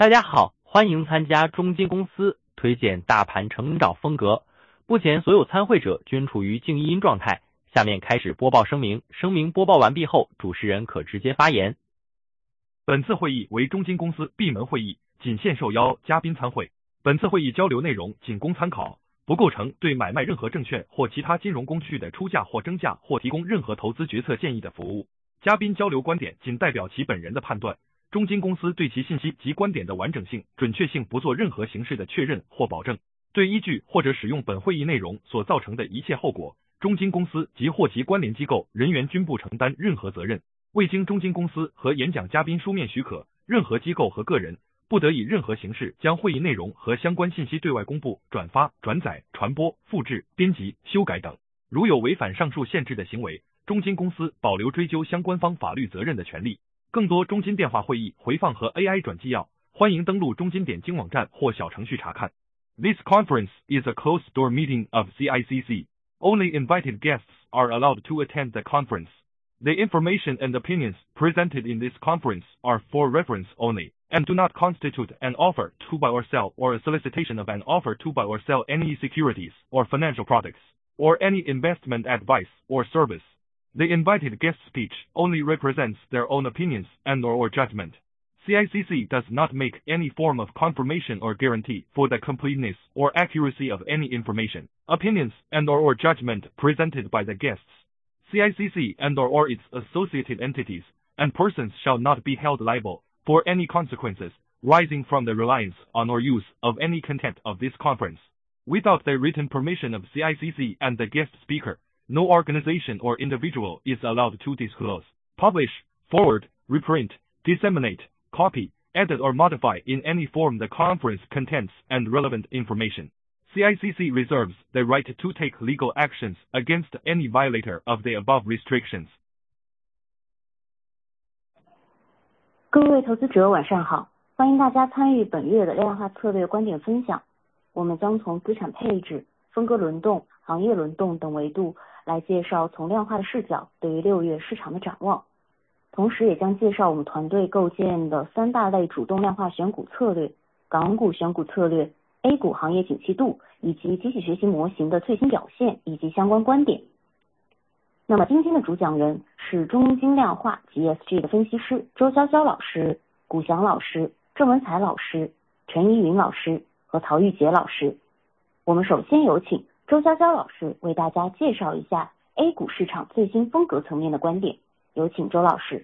大家好，欢迎参加中金公司推荐大盘成长风格。目前所有参会者均处于静音状态。下面开始播报声明，声明播报完毕后，主持人可直接发言。 本次会议为中金公司闭门会议，仅限受邀嘉宾参会。本次会议交流内容仅供参考，不构成对买卖任何证券或其他金融工具的出价或增价或提供任何投资决策建议的服务。嘉宾交流观点仅代表其本人的判断。中金公司对其信息及观点的完整性、准确性不做任何形式的确认或保证。对依据或者使用本会议内容所造成的一切后果，中金公司及或其关联机构人员均不承担任何责任。未经中金公司和演讲嘉宾书面许可，任何机构和个人不得以任何形式将会议内容和相关信息对外公布、转发、转载、传播、复制、编辑、修改等。如有违反上述限制的行为，中金公司保留追究相关方法律责任的权利。更多中金电话会议回放和 AI 转纪要，欢迎登录中金点经网站或小程序查看。This conference is a closed-door meeting of CICC. Only invited guests are allowed to attend the conference. The information and opinions presented in this conference are for reference only, and do not constitute an offer to buy or sell or a solicitation of an offer to buy or sell any securities or financial products, or any investment advice or service. The invited guest speech only represents their own opinions and/or judgment. CICC does not make any form of confirmation or guarantee for the completeness or accuracy of any information, opinions and/or judgment presented by the guests. CICC and/or its associated entities and persons shall not be held liable for any consequences rising from the reliance on or use of any content of this conference. Without the written permission of CICC and the guest speaker, no organization or individual is allowed to disclose, publish, forward, reprint, disseminate, copy, edit or modify in any form the conference contents and relevant information. CICC reserves the right to take legal actions against any violator of the above restrictions. 各位投资者晚上好，欢迎大家参与本月的量化策略观点分享。我们将从资产配置、风格轮动、行业轮动等维度来介绍从量化的视角对于6月市场的展望，同时也将介绍我们团队构建的3大类主动量化选股策略、港股选股策略、A 股行业景气度以及机器学习模型的最新表现以及相关观点。那么今天的主讲人是中金量化及 ESG 的分析师周潇潇老师、古翔老师、郑文才老师、陈怡云老师和曹玉杰老师。我们首先有请周潇潇老师为大家介绍一下 A 股市场最新风格层面的观点，有请周老师。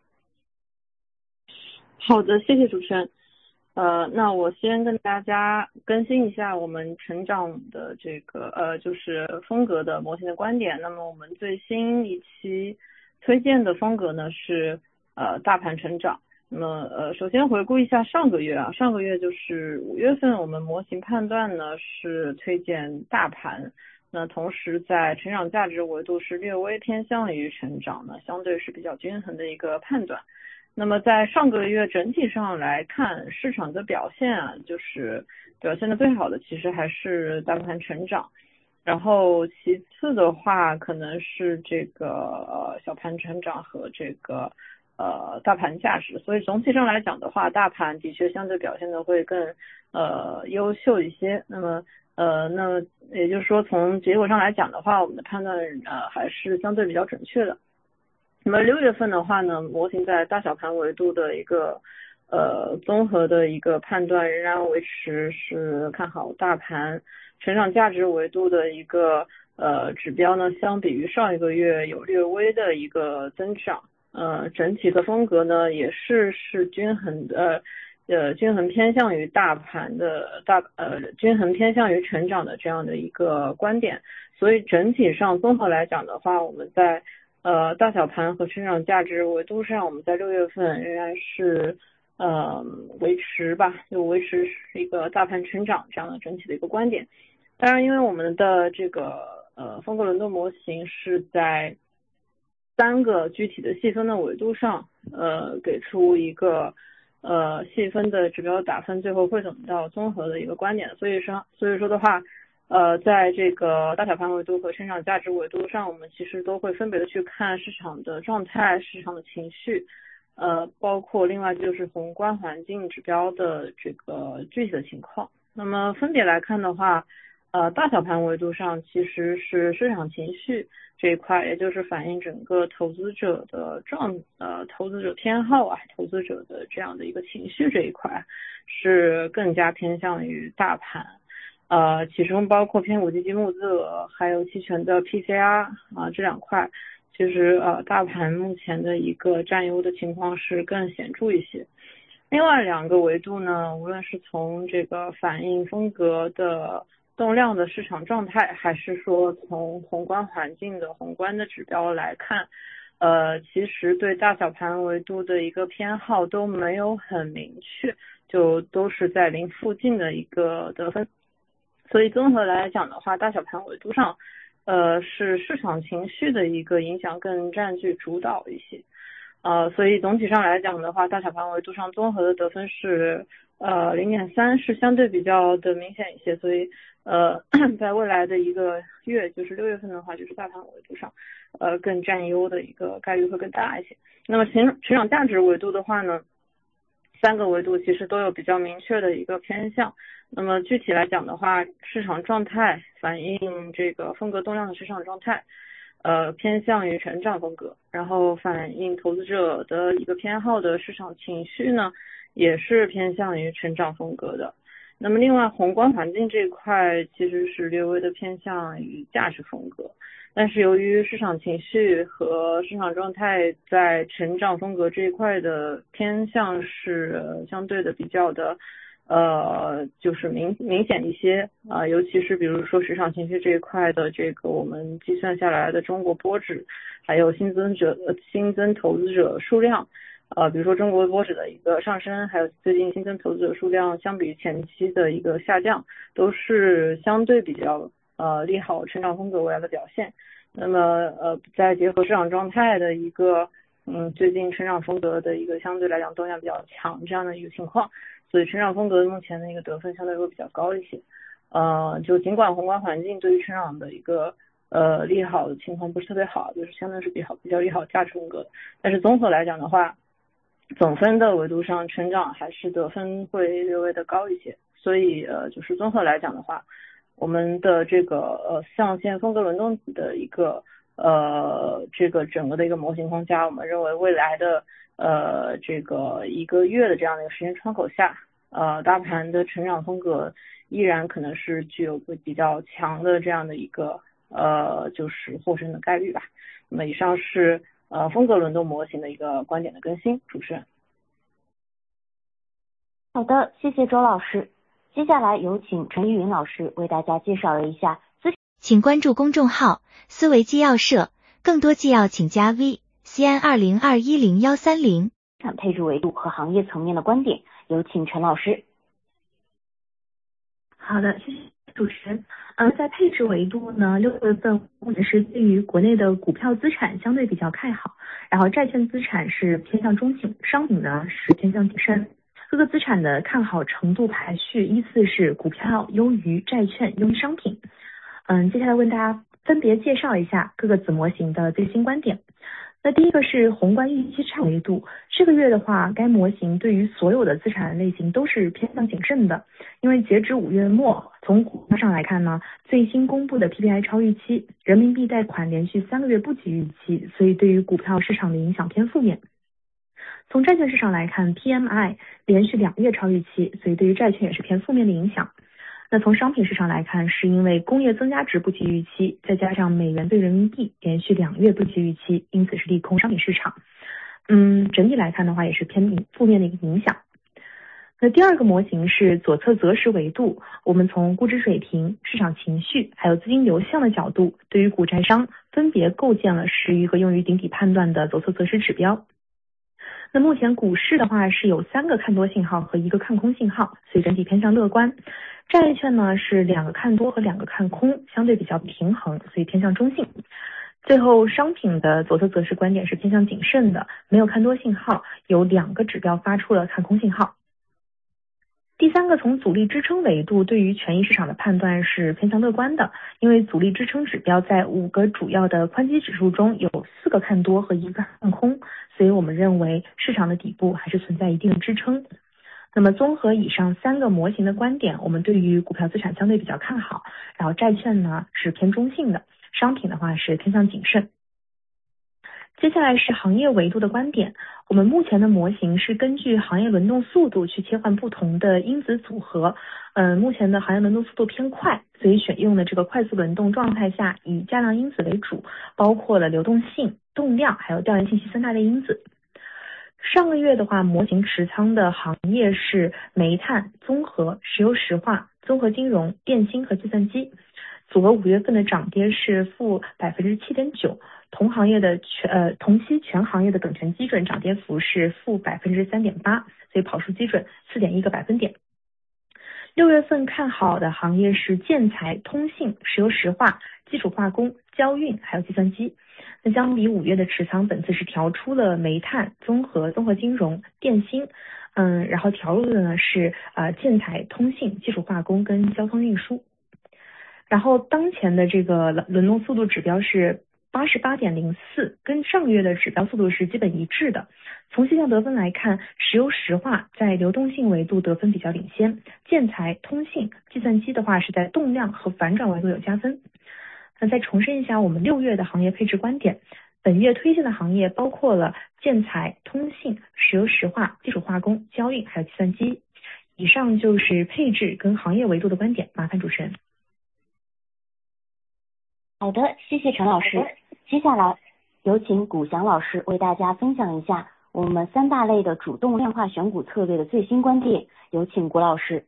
好的，谢谢主持人。那我先跟大家更新一下我们成长的这个就是风格的模型的观点。那么我们最新一期推荐的风格呢是大盘成长。那么首先回顾一下上个月就是5月份，我们模型判断呢是推荐大盘，那同时在成长价值维度是略微偏向于成长呢，相对是比较均衡的一个判断。那么在上个月整体上来看，市场的表现就是表现的最好的其实还是大盘成长，然后其次的话可能是这个小盘成长和这个大盘价值。所以总体上来讲的话，大盘的确相对表现的会更优秀一些。那么也就是说从结果上来讲的话，我们的判断还是相对比较准确的。那么6月份的话呢，模型在大小盘维度的一个综合的一个判断仍然维持是看好大盘，成长价值维度的一个指标呢，相比于上一个月有略微的一个增长。整体的风格呢也是均衡的均衡偏向于大盘的均衡偏向于成长的这样的一个观点。所以整体上综合来讲的话，我们在大小盘和成长价值维度上，我们在6月份仍然是维持一个大盘成长这样的整体的一个观点。当然因为我们的这个风格轮动模型是在3个具体的细分的维度上给出一个细分的指标打分，最后汇总到综合的一个观点。所以说的话在这个大小盘维度和成长价值维度上，我们其实都会分别的去看市场的状态、市场的情绪， 包括另外就是宏观环境指标的这个具体的情况。那么分别来看的话，大小盘维度上其实是市场情绪这一块，也就是反映整个投资者的投资者偏好投资者的这样的一个情绪这一块是更加偏向于大盘。其中包括偏股基金募资额还有期权的 PCR 这两块，其实大盘目前的一个占优的情况是更显著一些。另外两个维度呢，无论是从这个反映风格的动量的市场状态，还是说从宏观环境的宏观的指标来看，其实对大小盘维度的一个偏好都没有很明确，就都是在零附近的一个得分。所以综合来讲的话，大小盘维度上，是市场情绪的一个影响更占据主导一些。所以总体上来讲的话，大小盘维度上综合的得分是0.3，是相对比较的明显一些。所以在未来的一个月，就是6月份的话，就是大盘维度上更占优的一个概率会更大一些。那么成长价值维度的话呢，3个维度其实都有比较明确的一个偏向。那么具体来讲的话，市场状态反映这个风格动量的市场状态，偏向于成长风格，然后反映投资者的一个偏好的市场情绪呢，也是偏向于成长风格的。那么另外宏观环境这一块其实是略微的偏向于价值风格，但是由于市场情绪和市场状态在成长风格这一块的偏向是相对的比较的就是明显一些尤其是比如说市场情绪这一块的这个我们计算下来的中国波指，还有新增投资者数量，比如说中国波指的一个上升，还有最近新增投资者数量相比前期的一个下降，都是相对比较利好成长风格未来的表现。那么再结合市场状态的一个最近成长风格的一个相对来讲动量比较强这样的一个情况，所以成长风格目前的一个得分相对会比较高一些。就尽管宏观环境对于成长的一个利好的情况不是特别好，就是相对是比较利好价值风格的，但是综合来讲的话，总分的维度上成长还是得分会略微的高一些。所以就是综合来讲的话，我们的这个象限风格轮动的一个这个整个的一个模型框架，我们认为未来的这个1个月的这样的一个时间窗口下，大盘的成长风格依然可能是具有比较强的这样的一个就是获胜的概率吧。那么以上是风格轮动模型的一个观点的更新，主持人。 好的，谢谢周老师。接下来有请陈玉云老师为大家介绍一下请关注公众号思维纪要社，更多纪要请加 VCN20210130。 资产配置维度和行业层面的观点，有请陈老师。 好的，谢谢主持人。在配置维度呢，6月份我们是对于国内的股票资产相对比较看好，然后债券资产是偏向中性，商品呢是偏向谨慎。各个资产的看好程度排序依次是股票优于债券优于商品。接下来为大家分别介绍一下各个子模型的最新观点。那第一个是宏观预期差维度，这个月的话，该模型对于所有的资产类型都是偏向谨慎的，因为截止5月末，从股票上来看呢，最新公布的 PPI 超预期，人民币贷款连续3个月不及预期，所以对于股票市场的影响偏负面。从债券市场来看 ，PMI 连续2个月超预期，所以对于债券也是偏负面的影响。那从商品市场来看，是因为工业增加值不及预期，再加上美元对人民币连续2个月不及预期，因此是利空商品市场。整体来看的话，也是偏负面的一个影响。那第二个模型是左侧择时维度，我们从估值水平、市场情绪还有资金流向的角度，对于股债商分别构建了10余个用于顶底判断的左侧择时指标。那目前股市的话是有3个看多信号和1个看空信号，所以整体偏向乐观。债券呢是2个看多和2个看空，相对比较平衡，所以偏向中性。最后商品的左侧择时观点是偏向谨慎的，没有看多信号，有2个指标发出了看空信号。第第三个，从阻力支撑维度，对于权益市场的判断是偏向乐观的，因为阻力支撑指标在5个主要的宽基指数中有4个看多和1个看空，所以我们认为市场的底部还是存在一定的支撑。那么综合以上3个模型的观点，我们对于股票资产相对比较看好，然后债券呢是偏中性的，商品的话是偏向谨慎。接下来是行业维度的观点，我们目前的模型是根据行业轮动速度去切换不同的因子组合。目前的行业轮动速度偏快，所以选用的这个快速轮动状态下以价量因子为主，包括了流动性、动量还有调研信息3大类因子。上个月的话，模型持仓的行业是煤炭、综合、石油石化、综合金融、电芯和计算机。组合5月份的涨跌是负 7.9%， 同期全行业的等权基准涨跌幅是负 3.8%， 所以跑输基准 4.1个百分点。6月份看好的行业是建材、通信、石油石化、基础化工、交运还有计算机。那相比5月的持仓，本次是调出了煤炭、综合金融、电芯，然后调入的呢是建材、通信、基础化工跟交通运输。然后当前的这个轮动速度指标是 88.04， 跟上个月的指标速度是基本一致的。从细项得分来看，石油石化在流动性维度得分比较领先，建材、通信、计算机的话是在动量和反转维度有加分。那再重申一下我们6月的行业配置观点，本月推荐的行业包括了建材、通信、石油石化、基础化工、交运还有计算机。以上就是配置跟行业维度的观点，麻烦主持人。 好的，谢谢陈老师。接下来有请古翔老师为大家分享一下我们3大类的主动量化选股策略的最新观点，有请古老师。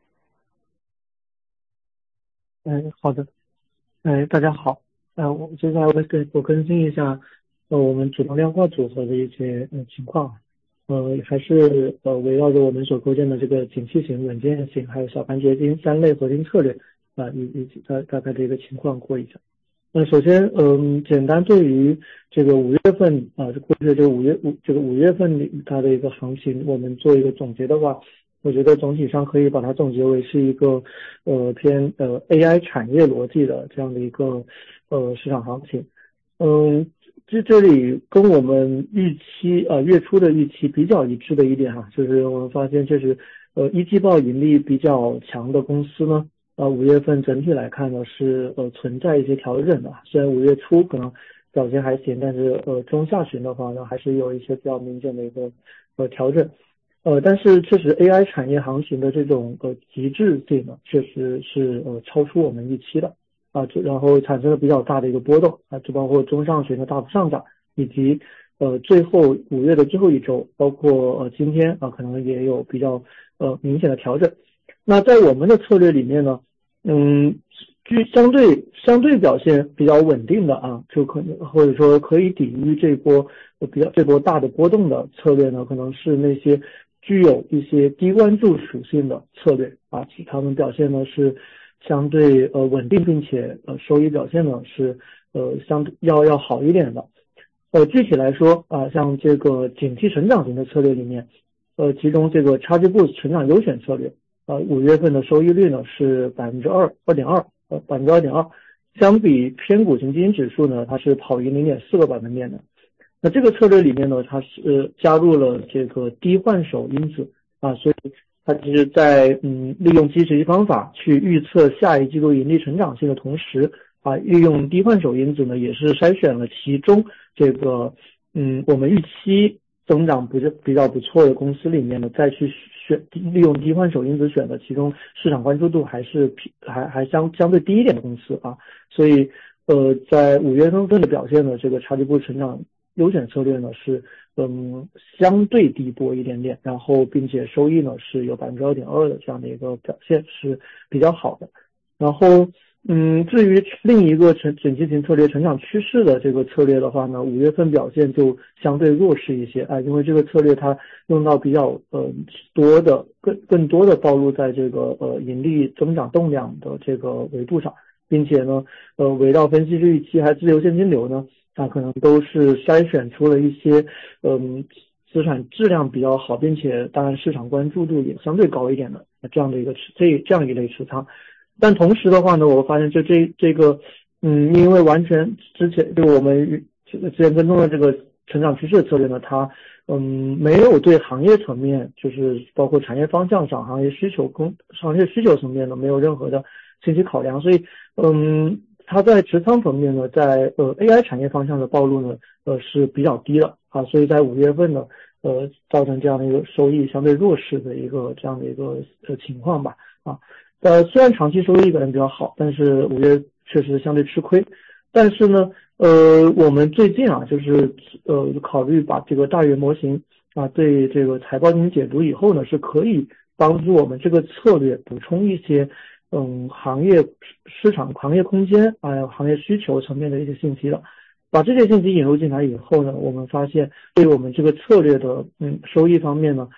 好的。大家好。我接下来我更新一下我们主动量化组合的一些情况。还是围绕着我们所构建的这个景气型、稳健型还有小盘掘金3类核心策略以及大概的一个情况过一下。首先简单对于这个5月份过去的这个5月份它的一个行情，我们做一个总结的话，我觉得总体上可以把它总结为是一个偏AI 产业逻辑的这样的一个市场行情。这里跟我们预期月初的预期比较一致的一点就是我们发现确实一季报盈利比较强的公司呢5月份整体来看呢是存在一些调整的。虽然5月初可能表现还行，但是中下旬的话呢还是有一些比较明显的一个调整。但是确实 AI 产业行情的这种极致性呢确实是超出我们预期的然后产生了比较大的一个波动就包括中上旬的大幅上涨，以及最后5月的最后一周，包括今天可能也有比较明显的调整。那在我们的策略里面呢相对表现比较稳定的就可能或者说可以抵御这波大的波动的策略呢，可能是那些具有一些低关注属性的策略他们表现呢是相对稳定，并且收益表现呢是相对要好一点的。具体来说像这个景气成长型的策略里面其中这个 XGBoost 成长优选策略5月份的收益率呢是 2.2%，相比偏股型基金指数呢它是跑赢 0.4个百分点的。那这个策略里面呢它是加入了这个低换手因子所以它其实在利用基石方法去预测下一季度盈利成长性的同时利用低换手因子呢也是筛选了其中这个我们预期增长比较不错的公司里面呢再去利用低换手因子选的其中市场关注度还相对低一点的公司所以在5月份的表现呢，这个差距部成长优选策略呢是相对低波一点点，然后并且收益呢是有 2.2% 的这样的一个表现是比较好的。然后至于另一个景气型策略成长趋势的这个策略的话呢，5月份表现就相对弱势一些因为这个策略它用到比较更多的暴露在这个盈利增长动量的这个维度上，并且呢围绕分析师预期还自由现金流呢可能都是筛选出了一些资产质量比较好，并且当然市场关注度也相对高一点的这样的一个这样一类持仓。但同时的话呢，我发现这个因为完全之前就我们之前跟踪的这个成长趋势的策略呢，它没有对行业层面，就是包括产业方向上、行业需求层面呢，没有任何的信息考量，所以它在持仓层面呢，在AI 产业方向的暴露呢，是比较低的啊，所以在5月份呢，造成这样的一个收益相对弱势的一个这样的一个情况吧啊。虽然长期收益可能比较好，但是5月确实相对吃亏。但是呢，我们最近啊，就是考虑把这个大语言模型啊，对这个财报进行解读以后呢，是可以帮助我们这个策略补充一些行业市场、行业空间行业需求层面的一些信息的。把这些信息引入进来以后呢，我们发现对我们这个策略的收益方面呢，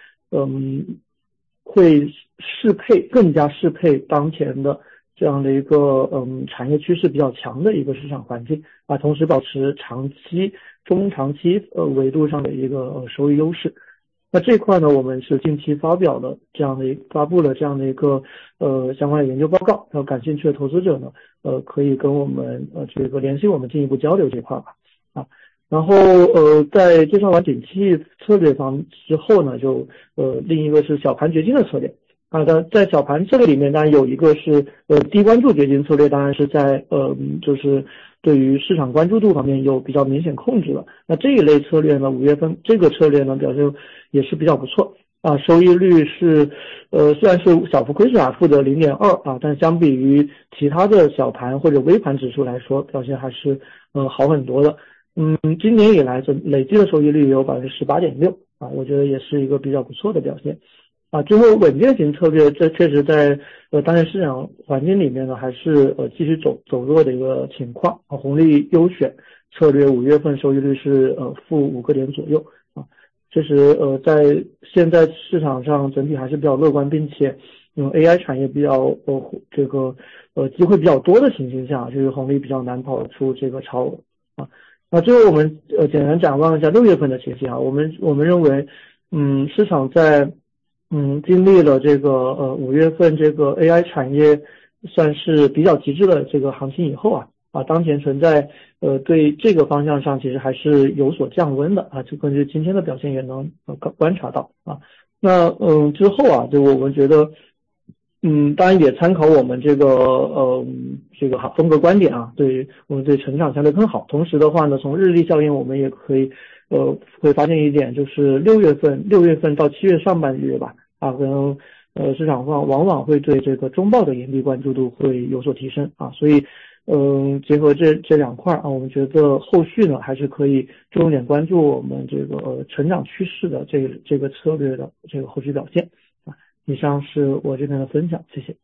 会更加适配当前的这样的一个产业趋势比较强的一个市场环境啊，同时保持中长期维度上的一个收益优势。那这块呢，我们是近期发布了这样的一个相关的研究报告，然后感兴趣的投资者呢，可以跟我们这个联系我们进一步交流这块吧啊。然后在介绍完景气策略方之后呢，就另一个是小盘掘金的策略啊。在小盘策略里面，当然有一个是低关注掘金策略，当然是在就是对于市场关注度方面有比较明显控制了。那这一类策略呢，5月份这个策略呢表现也是比较不错啊，收益率是虽然是小幅亏损负的 0.2 啊，但相比于其他的小盘或者微盘指数来说，表现还是好很多的。今年以来累计的收益率有 18.6% 啊，我觉得也是一个比较不错的表现啊。最后稳健型策略，这确实在当前市场环境里面呢，还是继续走弱的一个情况啊。红利优选策略5月份收益率是负5个点左右啊。确实在现在市场上整体还是比较乐观，并且AI 产业比较这个机会比较多的情形下，就是红利比较难跑出这个超额啊。那最后我们简单展望一下6月份的情形啊，我们认为市场在经历了这个5月份这个 AI 产业算是比较极致的这个行情以后啊，当前存在对这个方向上其实还是有所降温的啊，这根据今天的表现也能观察到啊。那之后啊，就我们觉得当然也参考我们这个风格观点啊，对我们对成长相对更好。同时的话呢，从日历效应我们也可以会发现一点，就是6月份到7月上半月吧啊，可能市场上往往会对这个中报的盈利关注度会有所提升啊，所以结合这两块啊，我们觉得后续呢还是可以重点关注我们这个成长趋势的这个策略的这个后续表现。以上是我这边的分享，谢谢。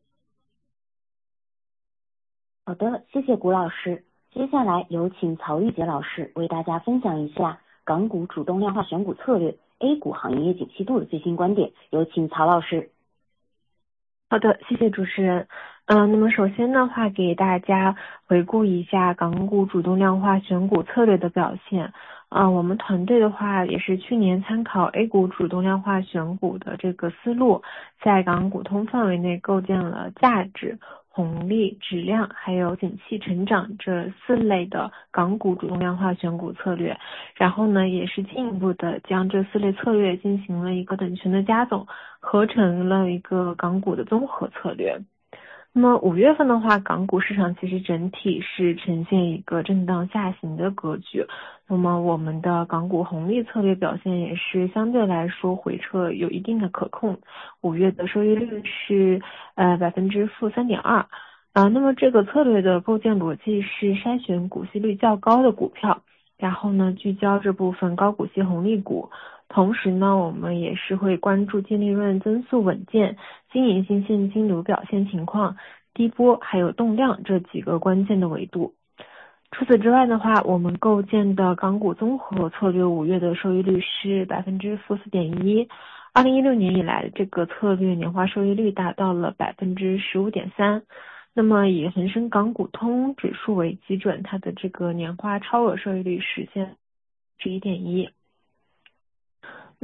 好的，谢谢谷老师。接下来有请曹玉杰老师为大家分享一下港股主动量化选股策略 A 股行业景气度的最新观点，有请曹老师。 好的，谢谢主持人。那么首先的话，给大家回顾一下港股主动量化选股策略的表现。我们团队的话也是去年参考 A 股主动量化选股的这个思路，在港股通范围内构建了价值、红利、质量还有景气成长这4类的港股主动量化选股策略，然后呢也是进一步的将这4类策略进行了一个等权的加总，合成了一个港股的综合策略。那么5月份的话，港股市场其实整体是呈现一个震荡下行的格局。那么我们的港股红利策略表现也是相对来说回撤有一定的可控，5月的收益率是-3.2%。那么这个策略的构建逻辑是筛选股息率较高的股票，然后呢聚焦这部分高股息红利股。同时呢，我们也是会关注净利润增速稳健、经营性现金流表现情况、低波还有动量这几个关键的维度。除此之外的话，我们构建的港股综合策略5月的收益率是-4.1%。2016年以来，这个策略年化收益率达到了15.3%。那么以恒生港股通指数为基准，它的这个年化超额收益率实现11.1%。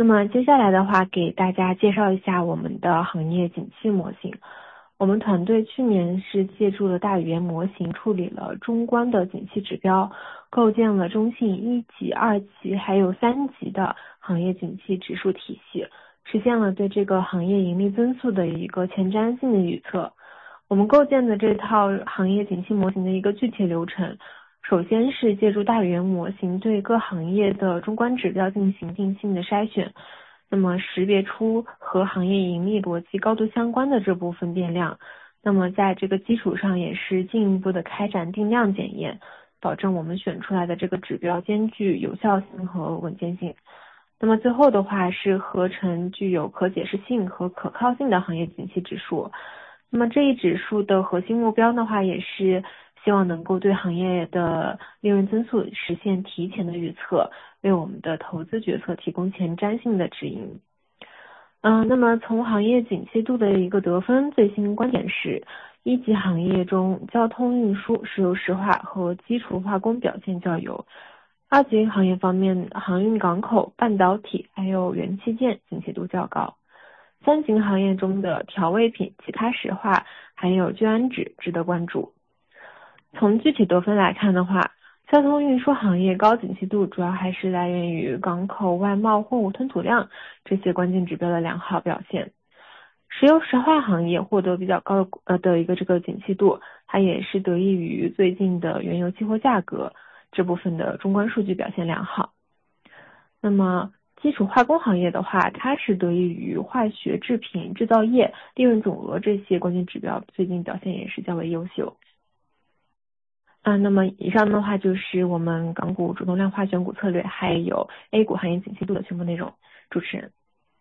那么接下来的话，给大家介绍一下我们的行业景气模型。我们团队去年是借助了大语言模型处理了中观的景气指标，构建了中信1级、2级还有3级的行业景气指数体系，实现了对这个行业盈利增速的一个前瞻性的预测。我们构建的这套行业景气模型的一个具体流程，首先是借助大语言模型对各行业的中观指标进行定性的筛选，那么识别出和行业盈利逻辑高度相关的这部分变量，那么在这个基础上也是进一步的开展定量检验，保证我们选出来的这个指标兼具有效性和稳健性。那么最后的话是合成具有可解释性和可靠性的行业景气指数。那么这一指数的核心目标的话，也是希望能够对行业的利润增速实现提前的预测，为我们的投资决策提供前瞻性的指引。那么从行业景气度的一个得分，最新观点是1级行业中交通运输、石油石化和基础化工表现较优。2级行业方面，航运港口、半导体还有元器件景气度较高。3级行业中的调味品、其他石化还有聚氨酯值得关注。从具体得分来看的话，交通运输行业高景气度主要还是来源于港口外贸货物吞吐量这些关键指标的良好表现。石油石化行业获得比较高的一个这个景气度，它也是得益于最近的原油期货价格这部分的中观数据表现良好。那么基础化工行业的话，它是得益于化学制品制造业利润总额这些关键指标最近表现也是较为优秀。那么以上的话就是我们港股主动量化选股策略还有 A 股行业景气度的全部内容。主持人。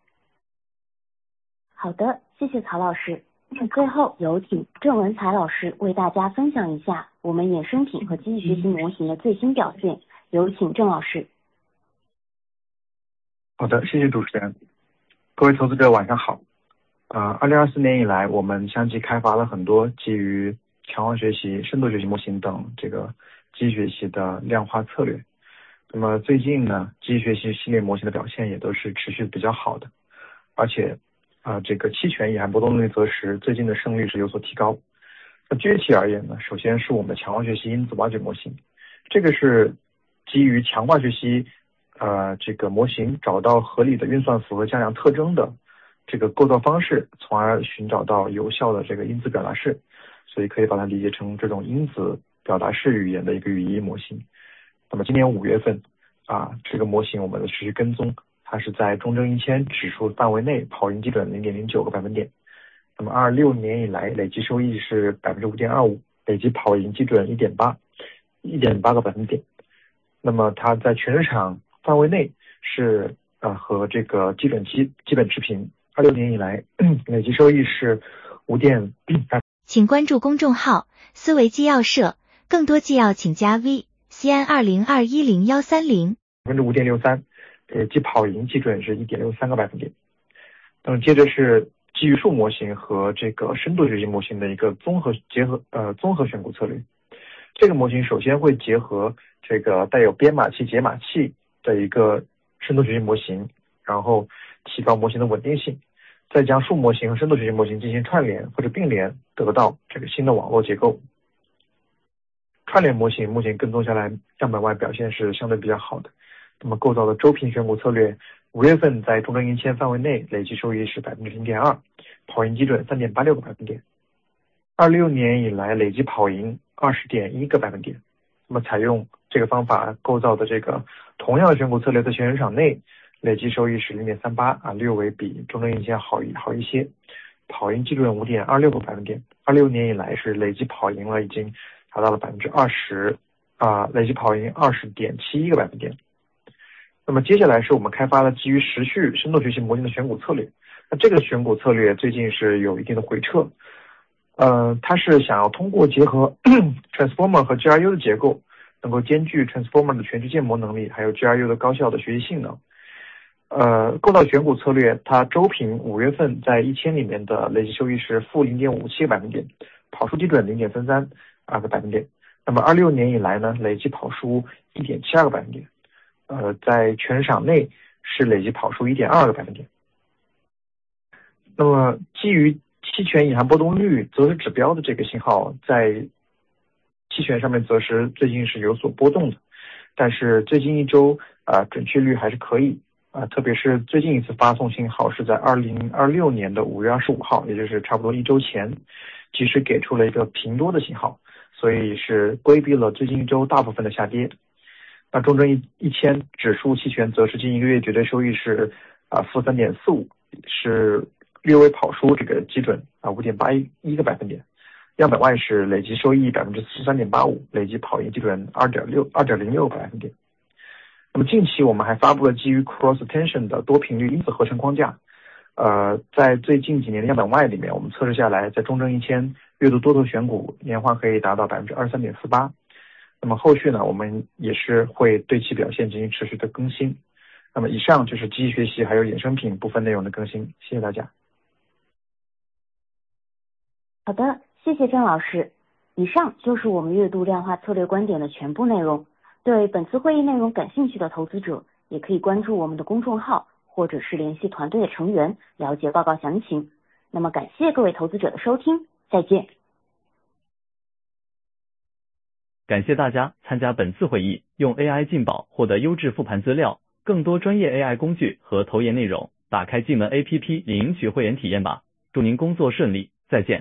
好的，谢谢曹老师。最后有请郑文才老师为大家分享一下我们衍生品和机器学习模型的最新表现。有请郑老师。 好的，谢谢主持人。各位投资者晚上好。2024年以来，我们相继开发了很多基于强化学习、深度学习模型等这个机器学习的量化策略。那么最近呢，机器学习系列模型的表现也都是持续比较好的，而且这个期权隐含波动能力择时最近的胜率是有所提高。那具体而言呢，首先是我们的强化学习因子挖掘模型，这个是基于强化学习这个模型找到合理的运算符合向量特征的这个构造方式，从而寻找到有效的这个因子表达式，所以可以把它理解成这种因子表达式语言的一个语义模型。那么今年5月份这个模型我们的持续跟踪，它是在中证1000指数范围内跑赢基准 0.09 个百分点。那么26年以来累计收益是 5.25%， 累计跑赢基准 1.8个百分点。那么它在全市场范围内是和这个基本持平，26年以来累计收益是5.8%。 请关注公众号思维纪要社，更多纪要请加 V CN20210130。 5.63%，累计跑赢基准是 1.63个百分点。那么接着是基于树模型和这个深度学习模型的一个综合选股策略。这个模型首先会结合这个带有编码器、解码器的一个深度学习模型，然后提高模型的稳定性，再将树模型和深度学习模型进行串联或者并联，得到这个新的网络结构。串联模型目前跟踪下来，样本外表现是相对比较好的。那么构造的周平选股策略，5月份在中证1000范围内累计收益是 0.2%， 跑赢基准 3.86 个百分点。26年以来累计跑赢 20.1 个百分点。那么采用这个方法构造的这个同样的选股策略，在全市场内累计收益是 0.38%， 略微比中证1000好一些，跑赢基准 5.26 个百分点。26年以来是累计跑赢了已经达到了 20%， 累计跑赢 20.71 个百分点。那么接下来是我们开发了基于时序深度学习模型的选股策略。那这个选股策略最近是有一定的回撤，它是想要通过结合Transformer 和 GRU 的结构，能够兼具 Transformer 的全局建模能力，还有 GRU 的高效的学习性能。构造选股策略，它周平5月份在1000里面的累计收益是负 0.57 个百分点，跑输基准 0.33个百分点。那么26年以来呢，累计跑输 1.72 个百分点。在全市场内是累计跑输 1.2个百分点。那么基于期权隐含波动率择时指标的这个信号，在期权上面则是最近是有所波动的，但是最近一周准确率还是可以特别是最近一次发送信号是在2026年的5月25号，也就是差不多一周前，及时给出了一个平多的信号，所以是规避了最近一周大部分的下跌。那中证1000指数期权则是近一个月绝对收益是负 3.45， 是略微跑输这个基准5.81个百分点。样本外是累计收益 43.85%， 累计跑赢基准 2.06个百分点。那么近期我们还发布了基于 cross tension 的多频率因子合成框架。在最近几年的样本外里面，我们测试下来，在中证1000月度多头选股年化可以达到 23.48%。那么后续呢，我们也是会对其表现进行持续的更新。那么以上就是机器学习还有衍生品部分内容的更新，谢谢大家。 好的，谢谢郑老师。以上就是我们月度量化策略观点的全部内容。对本次会议内容感兴趣的投资者，也可以关注我们的公众号，或者是联系团队的成员了解报告详情。那么感谢各位投资者的收听，再见。 感谢大家参加本次会议，用 AI 进宝获得优质复盘资料，更多专业 AI 工具和投研内容，打开技能 APP 领取会员体验吧。祝您工作顺利，再见。